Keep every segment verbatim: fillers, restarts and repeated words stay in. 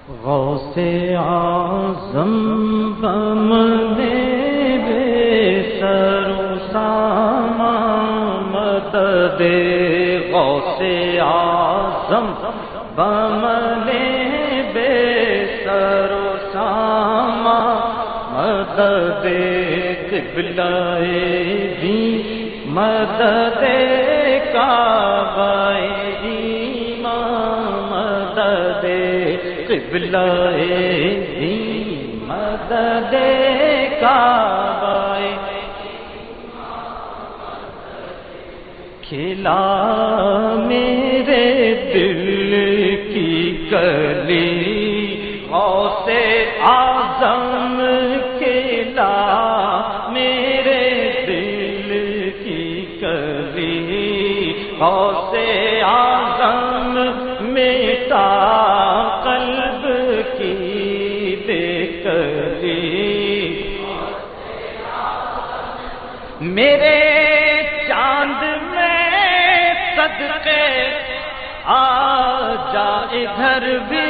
غوث اعظم غم دے بے سر و سامان مدد غوث اعظم غم دے بے سر و سامان مدد قبلہ دی مدد کعبہ قبلہ دی مدد کعبہ کھلا میرے دل کی کلی غوث اعظم کھلا میرے دل کی کلی غوث اعظم میٹا میرے چاند میں صدقے آ جا ادھر بھی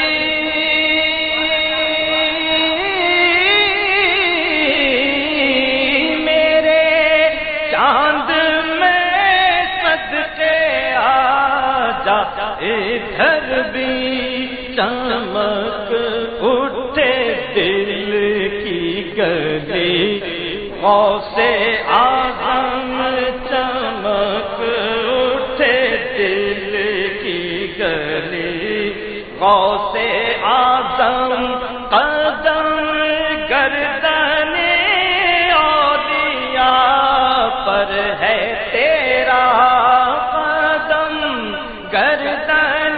میرے چاند میں صدقے آ جا ادھر بھی چمک اٹھے دل کی گلی غوث اعظم چمک اٹھے دل کی گلی غوث اعظم قدم گردن اولیاء پر ہے تیرا قدم گردن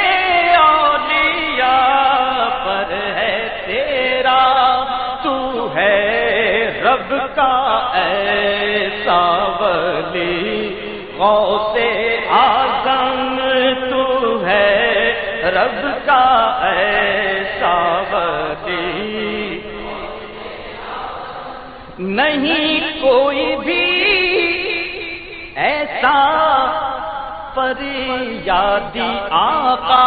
اولیاء پر ہے تیرا تو ہے رب کا ایسا ولی غوث اعظم تو ہے رب کا ایسا ولی نہیں کوئی بھی ایسا فریادی آقا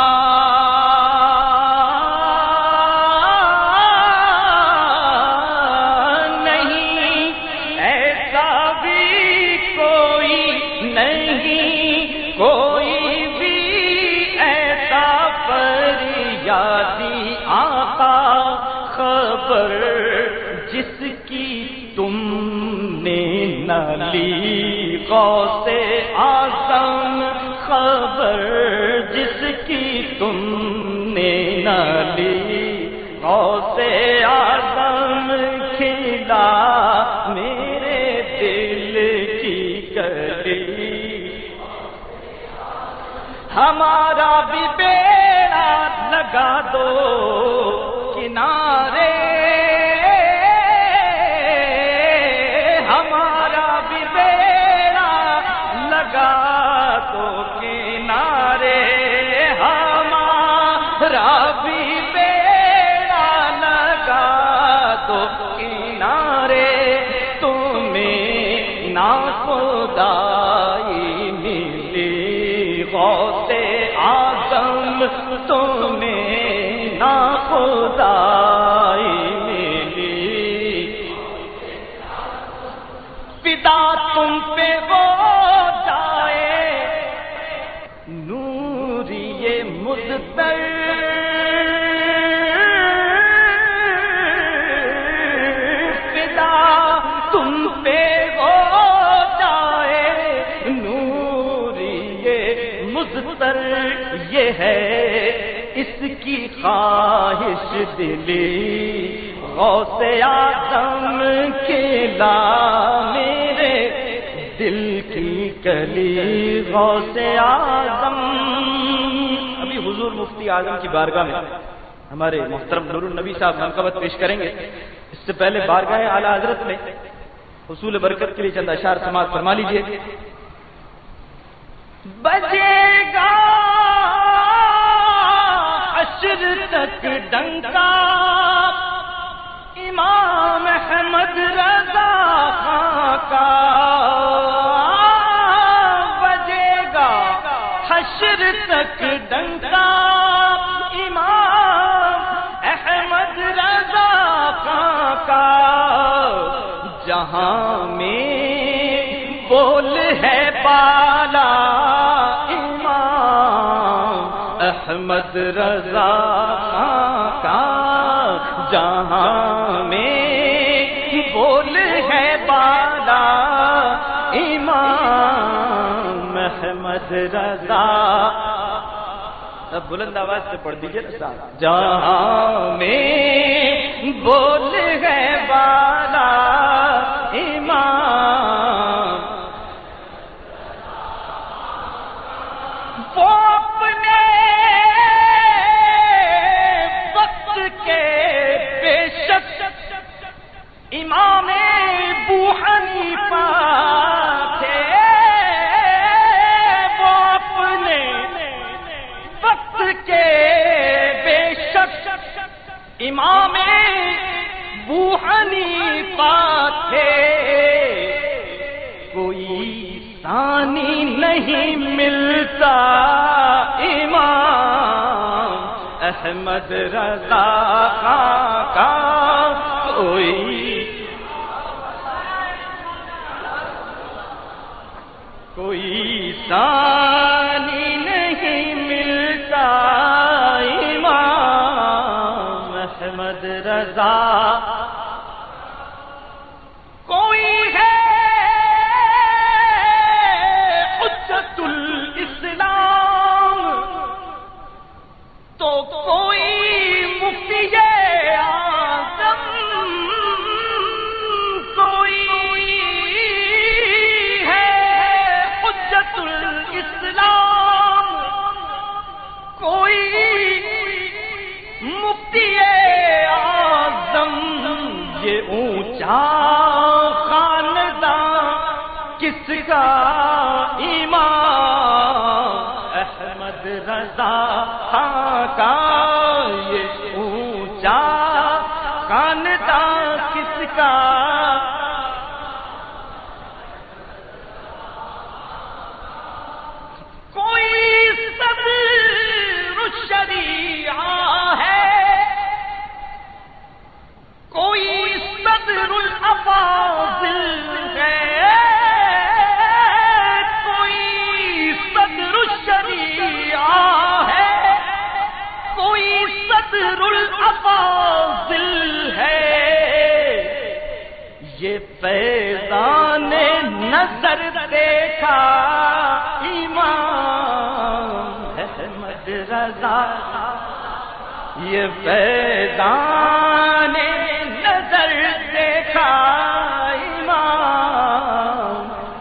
کوئی بھی ایسا فریادی آقا خبر جس کی تم نے نہ لی غوث اعظم خبر جس کی تم نے نہ لی غوث اعظم کھلا میرے دل کی کلی ہمارا بھی بیڑا لگا دو کنارے ہمارا بھی بیڑا لگا دو کنارے ہمارا بھی بیڑا لگا دو کنارے تمہیں نا خدائی ملی غوث اعظم تمہیں نا خدائی ملی فدا تم پہ ہو جائے نوری مزدر فدا تم پہ ہو جائے نوری مزدر یہ ہے اس کی خواہش دلی غوث اعظم کھلا میرے دل کی کلی غوث اعظم ابھی حضور مفتی اعظم کی بارگاہ میں ہمارے محترم نور النبی صاحب منقبت پیش کریں گے. اس سے پہلے بارگاہ اعلیٰ حضرت میں حصول برکت کے لیے چند اشعار سماعت فرما لیجیے. بجے گا حشر تک ڈنکا امام احمد رضا خان کا بجے گا حشر تک ڈنکا امام جہاں میں بول ہے بالا امام احمد رضا کا، جہاں میں بول ہے بالا امام احمد رضا. اب بلند آواز سے پڑھ دیجیے نا. جہاں میں بول ہے بالا امام وہ اپنے وقت کے بے شک امام ابو حنیفہ تھے. وہ اپنے وقت کے بے شک امام ابو حنیفہ تھے. کوئی ثانی نہیں ملتا امام احمد رضا کا. کوئی کوئی ثانی نہیں ملتا امام احمد رضا. کوئی ہے حجت الاسلام تو کوئی مفتی اعظم. کوئی ہے حجت الاسلام کوئی مفتی اعظم. یہ اونچا خاندان کس کا امام احمد رضا کا. یہ اونچا خاندان کس کا کوئی صدر الشریعہ ہے کوئی صدر الافاضل ہے. کوئی صدر الشریعہ ہے کوئی صدر الافاضل ہے. یہ فیضان نظر دیکھا امام احمد رضا. یہ فیضان نظر دیکھا امام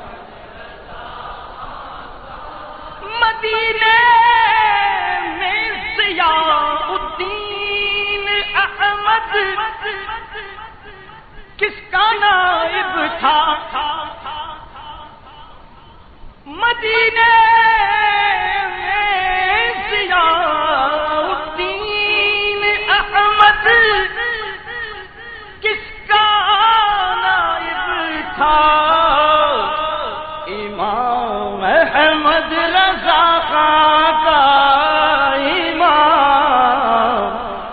مدینے میں ضیاء الدین احمد کس کا نائب تھا. مدینے میں ضیاء الدین احمد کس کا نائب تھا. امام احمد رضا کا امام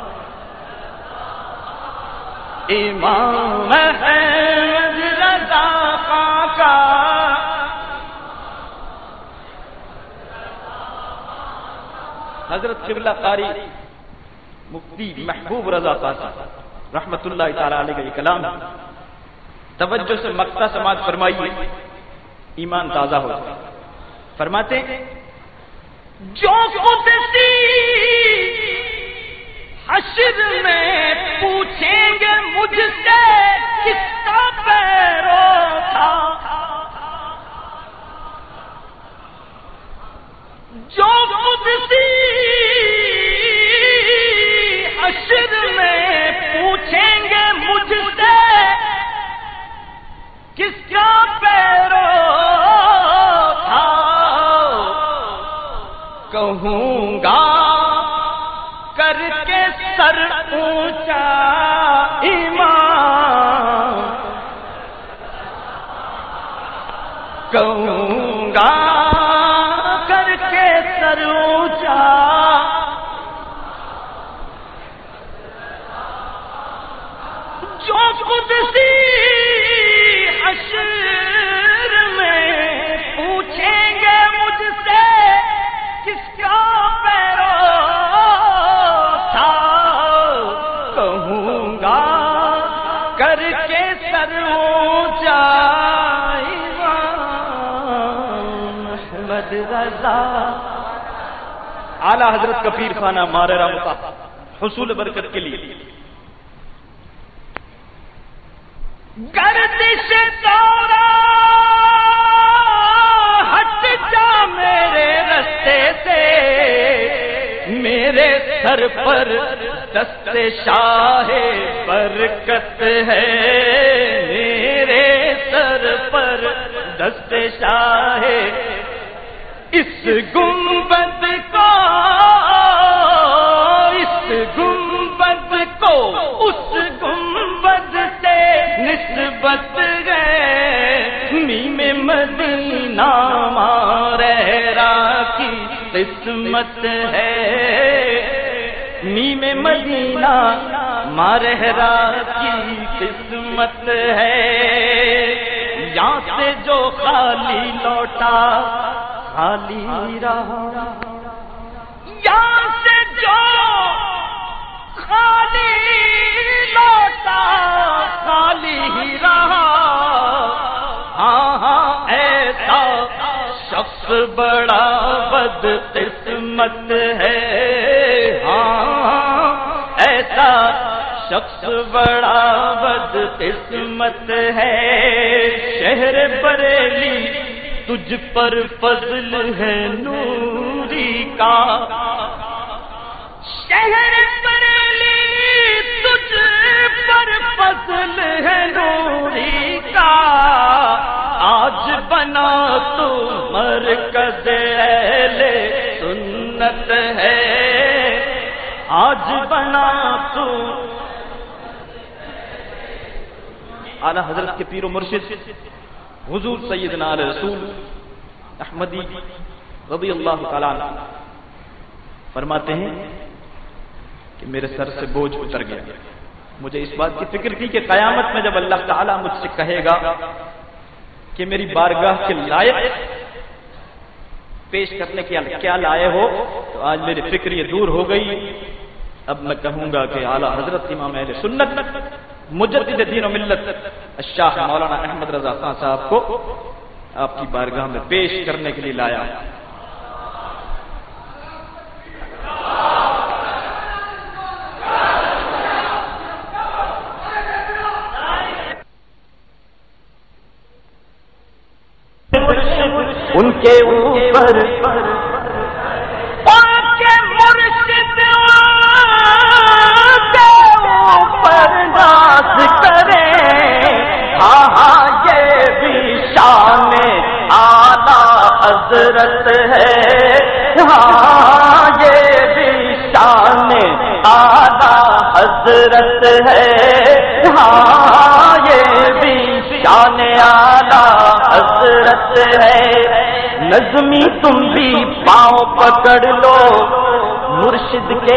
امام احمد رضا کا حضرت قبلہ قاری مفتی محبوب رضا خان رحمت اللہ تعالی علیہ کا یہ کلام توجہ سے مقطع سماعت فرمائیے، ایمان تازہ ہو. فرماتے جو قدسی حشر میں پوچھیں گے مجھ سے کس کا پیرو تھا. جو قدسی حشر میں پوچھیں گے مجھ سے کس کا پیرو تھا. کہوں گا کر کے سر اونچا امام. کہوں گا کر کے سر اونچا جو قدسی احمد رضا اعلی حضرت کا پیر خانہ مارے رامتا حصول برکت کے لیے گردش دورہ ہٹ جا میرے رستے سے، میرے سر پر دست شاہ برکت ہے، میرے سر پر دست شاہ، اس گنبد کو اس گنبد کو اس گنبد سے نسبت ہے، میم مدینہ مارہرا کی قسمت ہے، میم مدینہ مارہرا کی قسمت ہے، یہاں سے جو خالی لوٹا خالی رہا، یہاں سے جو خالی لوٹا خالی ہی رہا، ہاں ہاں ایسا شخص بڑا بد قسمت ہے، ہاں ایسا شخص بڑا بد قسمت ہے، شہر بریلی تجھ پر فضل ہے نوری کا، شہر بریلی تجھ پر فضل ہے نوری کا، آج بنا تو مرکز اہل سنت ہے، آج بنا تو اعلی حضرت کے پیر و مرشد حضور سیدنا علیہ رسول احمدی رضی اللہ تعالیٰ عنہ فرماتے ہیں کہ میرے سر سے بوجھ اتر گیا، مجھے اس بات کی فکر تھی کہ قیامت میں جب اللہ تعالیٰ مجھ سے کہے گا کہ میری بارگاہ کے لائق پیش کرنے کے کیا لائے ہو، تو آج میری فکر یہ دور ہو گئی، اب میں کہوں گا کہ اعلیٰ حضرت امام اہل سنت مجدد دین و ملت الشیخ مولانا احمد رضا خان صاحب کو آپ کی بارگاہ میں پیش کرنے کے لیے لایا۔ ان کے اوپر حضرت ہے، ہاں یہ بھی شان اعلیٰ حضرت ہے، ہاں یہ بھی شان اعلیٰ حضرت ہے، نظمی تم بھی پاؤں پکڑ لو مرشد کے،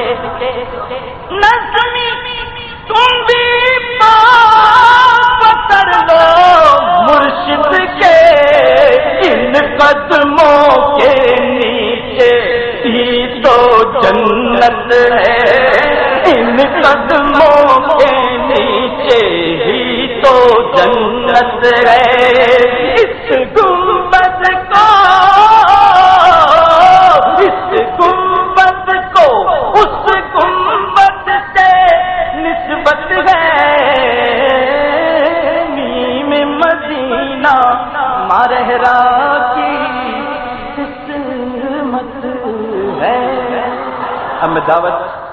نظمی تم بھی پاؤں پکڑ لو مرشد کے، ان قدموں کے نیچے ہی تو جنت ہے، ان قدموں کے نیچے ہی تو جنت ہے، اس گنبد کو اس گنبد کو اس گنبد سے نسبت ہے، میم مدینہ مارہرا کی قسمت ہے۔ اب میں دعوت